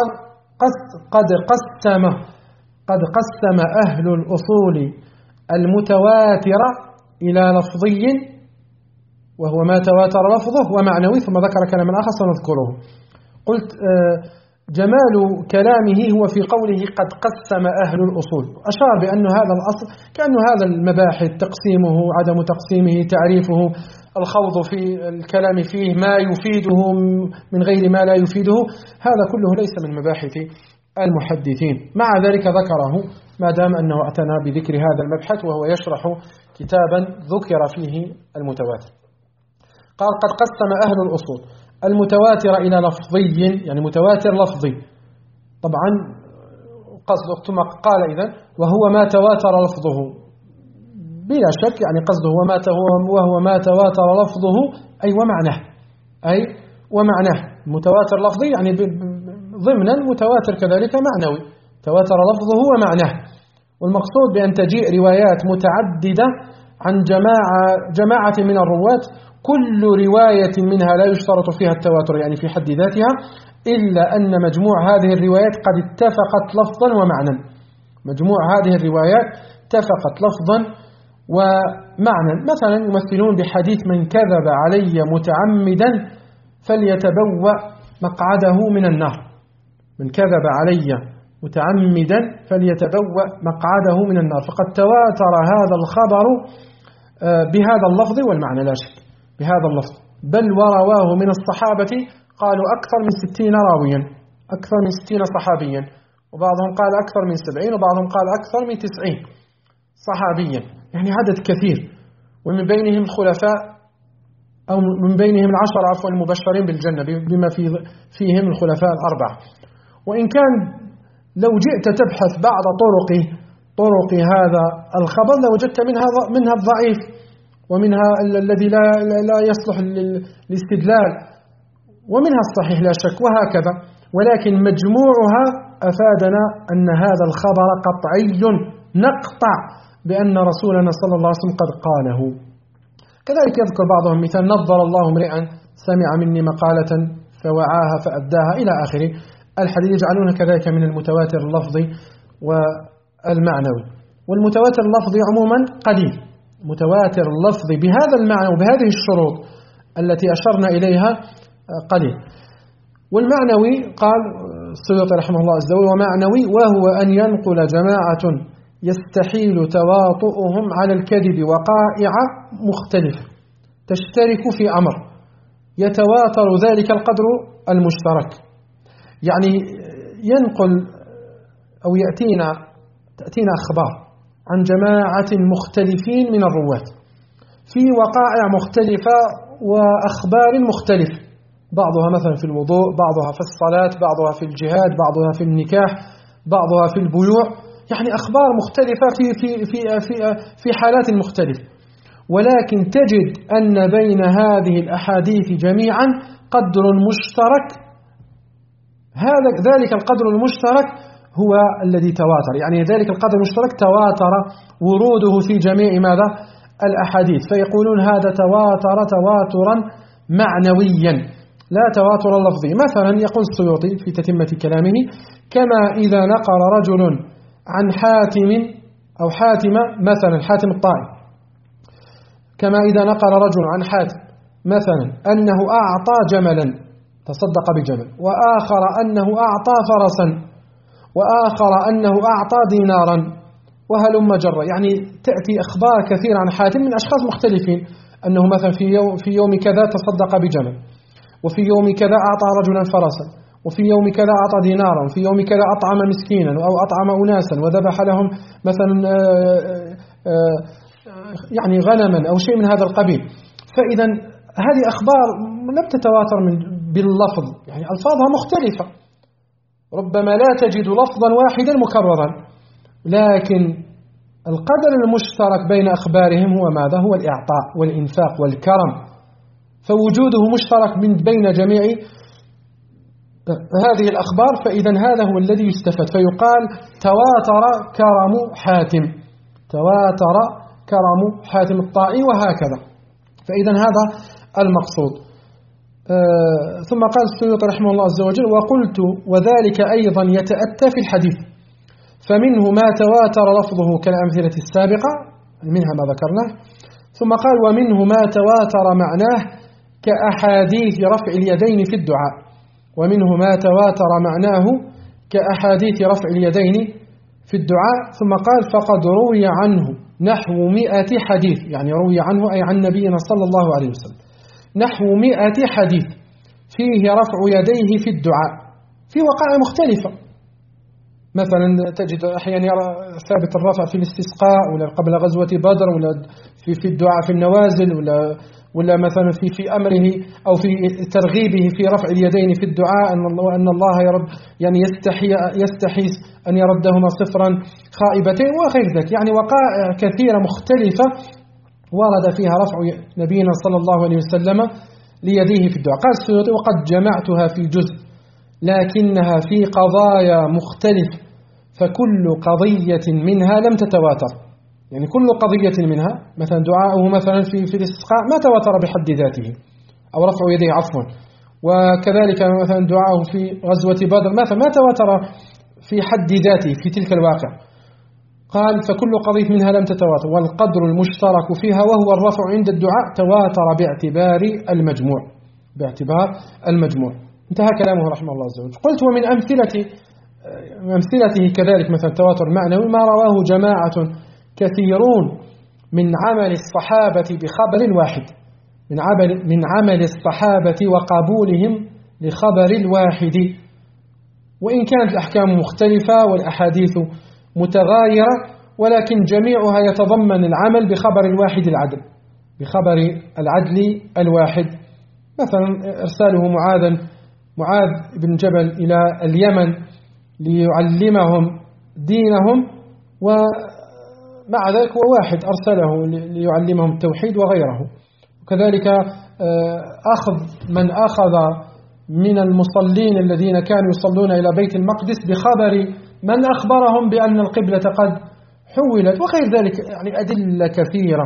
Speaker 1: قد قسم أهل الأصول المتواتر إلى لفظي وهو ما تواتر لفظه ومعنوي، ثم ذكر كلاما آخر سنذكره. قلت جمال كلامه هو في قوله قد قسم أهل الأصول، أشار بأن هذا الأصل كأن هذا المباحث تقسيمه، عدم تقسيمه، تعريفه، الخوض في الكلام فيه، ما يفيده من غير ما لا يفيده، هذا كله ليس من مباحث المحدثين. مع ذلك ذكره ما دام أنه أتنا بذكر هذا المبحث وهو يشرح كتابا ذكر فيه المتواتر. قال: قد قسم أهل الأصول المتواتر إلى لفظي، يعني متواتر لفظي. طبعا قصده ثم قال إذن وهو ما تواتر لفظه، بلا شك يعني قصده وهو ما تواتر لفظه أي ومعناه. متواتر لفظي يعني ضمنا متواتر كذلك معنوي، تواتر لفظه ومعناه. والمقصود بأن تجيء روايات متعددة عن جماعة من الرواة، كل رواية منها لا يشترط فيها التواتر يعني في حد ذاتها، إلا أن مجموع هذه الروايات قد اتفقت لفظا ومعنى. مجموع هذه الروايات اتفقت لفظا ومعنى. مثلا يمثلون بحديث: من كذب علي متعمدا فليتبوأ مقعده من النار. من كذب علي متعمدا فليتبوأ مقعده من النار. فقد تواتر هذا الخبر بهذا اللفظ والمعنى لا شك، بهذا اللفظ. بل ورواه من الصحابة قالوا أكثر من 60 راويا، أكثر من 60 صحابيا، وبعضهم قال أكثر من 70، وبعضهم قال أكثر من 90 صحابيا، يعني عدد كثير. ومن بينهم الخلفاء أو من بينهم العشر المبشرين بالجنة بما فيهم الخلفاء الأربعة. وإن كان لو جئت تبحث بعض طرق هذا الخبر لوجدت منها الضعيف، ومنها الذي لا يصلح للاستدلال، ومنها الصحيح لا شك، وهكذا. ولكن مجموعها أفادنا أن هذا الخبر قطعي، نقطع بأن رسولنا صلى الله عليه وسلم قد قاله. كذلك يذكر بعضهم مثال: نظر الله امرئا سمع مني مقالة فوعاها فأداها إلى آخره الحديث. يجعلون كذلك من المتواتر اللفظي والمعنوي. والمتواتر اللفظي عموما قليل، متواتر اللفظي بهذا المعنى وبهذه الشروط التي أشرنا إليها قليل. والمعنوي قال السيوطي رحمه الله عز وجل: ومعنوي وهو أن ينقل جماعة يستحيل تواطؤهم على الكذب وقائع مختلفة تشترك في أمر يتواتر ذلك القدر المشترك. يعني ينقل أو تأتينا أخبار عن جماعة مختلفين من الرواة في وقائع مختلفة وأخبار مختلفة، بعضها مثلا في الوضوء، بعضها في الصلاة، بعضها في الجهاد، بعضها في النكاح، بعضها في البيوع، يعني أخبار مختلفة في حالات مختلفة. ولكن تجد أن بين هذه الأحاديث جميعا قدر مشترك، ذلك القدر المشترك هو الذي تواتر، يعني ذلك القدر المشترك تواتر وروده في جميع ماذا؟ الأحاديث. فيقولون هذا تواتر تواترا معنويا لا تواتر لفظي. مثلا يقول السيوطي في تتمة كلامه: كما إذا نقل رجل عن حاتم أو حاتم، مثلا حاتم الطائي، كما إذا نقل رجل عن حاتم مثلا أنه أعطى جملا، تصدق بجمل، وآخر أنه أعطى فرسا، وآخر أنه أعطى دينارا، وهلم جرا. يعني تأتي أخبار كثيرة عن حاتم من أشخاص مختلفين، أنه مثلا في يوم كذا تصدق بجمل، وفي يوم كذا أعطى رجلا فرسا، وفي يوم كذا أعطى دينارا، وفي يوم كذا أطعم مسكينا أو أطعم أناسا وذبح لهم مثلا يعني غنما أو شيء من هذا القبيل. فإذا هذه أخبار لم تتواتر باللفظ، يعني ألفاظها مختلفة، ربما لا تجد لفظا واحدا مكررا، لكن القدر المشترك بين أخبارهم هو ماذا؟ هو الإعطاء والإنفاق والكرم، فوجوده مشترك بين جميع هذه الأخبار. فإذا هذا هو الذي يستفاد، فيقال تواتر كرم حاتم، تواتر كرم حاتم الطائي، وهكذا. فإذا هذا المقصود. ثم قال السيوطي رحمه الله عز وجل: وقلت وذلك أيضا يتأتى في الحديث، فمنه ما تواتر لفظه كالأمثلة السابقة، منها ما ذكرناه. ثم قال: ومنه ما تواتر معناه كأحاديث رفع اليدين في الدعاء، ومنه ما تواتر معناه كأحاديث رفع اليدين في الدعاء. ثم قال: فقد روي عنه نحو 100 حديث، يعني روي عنه أي عن نبينا صلى الله عليه وسلم نحو 100 حديث فيه رفع يديه في الدعاء في وقائع مختلفة. مثلا تجد أحيانا يرى ثابت الرفع في الاستسقاء، ولا قبل غزوة بدر، ولا في الدعاء في النوازل، ولا مثلا في أمره أو في ترغيبه في رفع اليدين في الدعاء، أن الله يرد، يعني يستحي أن يردهما صفرا خائبتين وغير ذلك. يعني وقائع كثيرة مختلفة ورد فيها رفع نبينا صلى الله عليه وسلم ليديه في الدعاء. قال السيوطي: وقد جمعتها في جزء لكنها في قضايا مختلفة، فكل قضية منها لم تتواتر. يعني كل قضية منها، مثلا دعاءه مثلا في الاستسقاء ما تواتر بحد ذاته، أو رفع يديه عفوا، وكذلك مثلا دعاءه في غزوة بدر مثلا ما تواتر في حد ذاته في تلك الواقع. قال: فكل قضية منها لم تتواتر، والقدر المشترك فيها وهو الرفع عند الدعاء تواتر باعتبار المجموع. انتهى كلامه رحمه الله عز وجل. قلت: ومن أمثلته كذلك مثلا تواتر معنوي ما رواه جماعة كثيرون من عمل الصحابة بخبر الواحد، من عمل الصحابة وقبولهم لخبر الواحد، وإن كانت الأحكام مختلفة والأحاديث متغايرة، ولكن جميعها يتضمن العمل بخبر الواحد العدل، بخبر العدل الواحد. مثلا إرساله معاذ بن جبل إلى اليمن ليعلمهم دينهم، ومع ذلك هو واحد أرسله ليعلمهم التوحيد وغيره. وكذلك من أخذ من المصلين الذين كانوا يصلون إلى بيت المقدس بخبر من أخبرهم بأن القبلة قد حولت، وغير ذلك. يعني أدلة كثيرة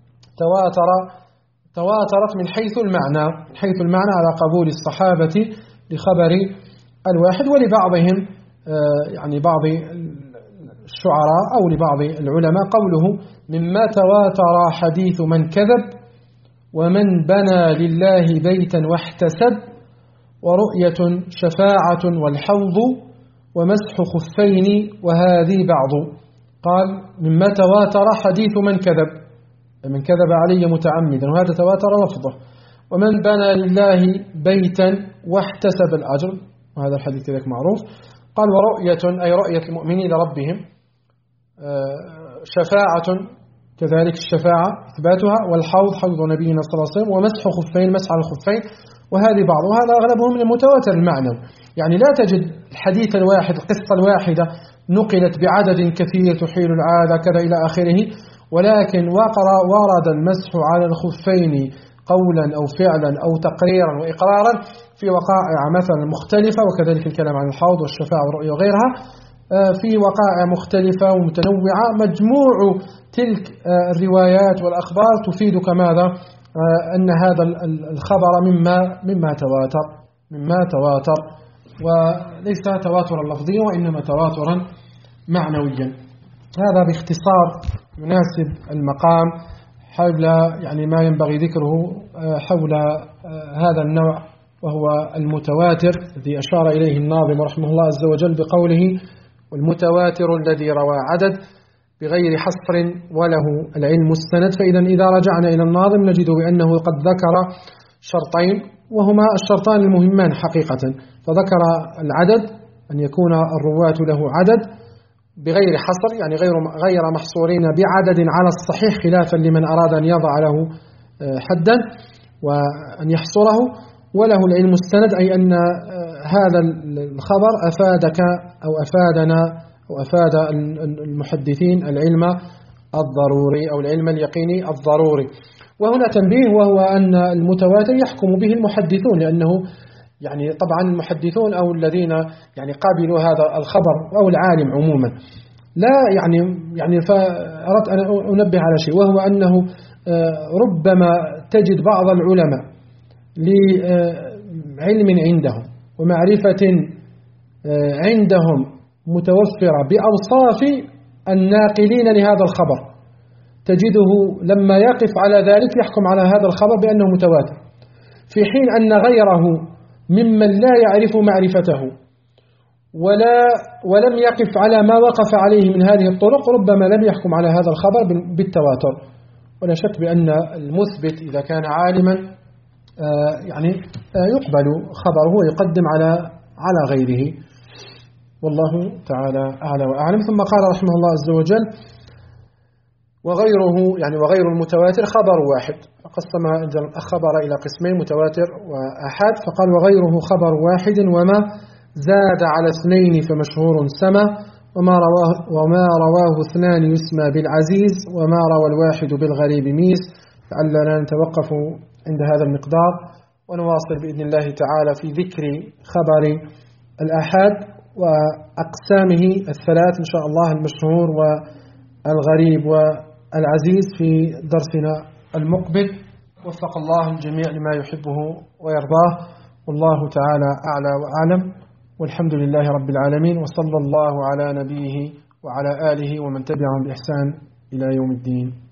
Speaker 1: تواترت من حيث المعنى على قبول الصحابة لخبر الواحد. ولبعضهم يعني بعض الشعراء أو لبعض العلماء قوله: مما تواتر حديث من كذب، ومن بنى لله بيتا واحتسب، ورؤية شفاعة والحوض، ومسح خفين وهذه بعض. قال: مما تواتر حديث من كذب علي متعمدا، وهذا تواتر لفظه. ومن بنى لله بيتا واحتسب الأجر، وهذا الحديث كذلك معروف. قال: ورؤية أي رؤية المؤمنين لربهم، شفاعة كذلك الشفاعة إثباتها، والحوض حوض نبينا صلى الله عليه وسلم، ومسح خفين مسح على الخفين، وهذه بعض. وهذا أغلبه من المتواتر المعنى، يعني لا تجد الحديث الواحد القصة الواحدة نقلت بعدد كثير تحيل العادة كذا إلى آخره، ولكن ورد المسح على الخفين قولا أو فعلا أو تقريرا وإقرارا في وقائع مثلا مختلفة، وكذلك الكلام عن الحوض والشفاعة والرؤية وغيرها في وقائع مختلفة ومتنوعة. مجموع تلك الروايات والأخبار تفيدك ماذا؟ أن هذا الخبر مما تواتر، وليس تواترا لفظيا وإنما تواترا معنويا. هذا باختصار يناسب المقام حول يعني ما ينبغي ذكره حول هذا النوع، وهو المتواتر الذي أشار إليه الناظم رحمه الله عز وجل بقوله: والمتواتر الذي روى عدد بغير حصر وله العلم مستند. فإذا إذا رجعنا إلى الناظم نجد بأنه قد ذكر شرطين وهما الشرطان المهمان حقيقة، فذكر العدد، أن يكون الرواة له عدد بغير حصر، يعني غير محصورين بعدد على الصحيح خلافا لمن أراد أن يضع له حدا وأن يحصره، وله العلم مستند، أي أن هذا الخبر أفادك أو أفادنا أو أفاد المحدثين العلم الضروري أو العلم اليقيني الضروري. وهنا تنبيه، وهو أن المتواتر يحكم به المحدثون، لأنه يعني طبعا المحدثون أو الذين يعني قابلوا هذا الخبر أو العالم عموما لا يعني فأردت أن أنبه على شيء، وهو أنه ربما تجد بعض العلماء لعلم عندهم ومعرفة عندهم متوفرة بأوصاف الناقلين لهذا الخبر، تجده لما يقف على ذلك يحكم على هذا الخبر بأنه متواتر، في حين أن غيره ممن لا يعرف معرفته ولم يقف على ما وقف عليه من هذه الطرق ربما لم يحكم على هذا الخبر بالتواتر. ولا شك بأن المثبت إذا كان عالما يعني يقبل خبره ويقدم على غيره، والله تعالى أعلى وأعلم. ثم قال رحمه الله عز وجل: وغيره، يعني وغير المتواتر خبر واحد، قسم الخبر إلى قسمين: متواتر وآحاد، فقال: وغيره خبر واحد، وما زاد على اثنين فمشهور سما، وما رواه اثنان يسمى بالعزيز، وما روى الواحد بالغريب ميس. لعلنا نتوقف عند هذا المقدار ونواصل بإذن الله تعالى في ذكر خبر الآحاد وأقسامه الثلاث إن شاء الله: المشهور والغريب والعزيز، في درسنا المقبل. وفق الله الجميع لما يحبه ويرضاه، والله تعالى أعلى وأعلم، والحمد لله رب العالمين، وصلى الله على نبيه وعلى آله ومن تبعهم بإحسان إلى يوم الدين.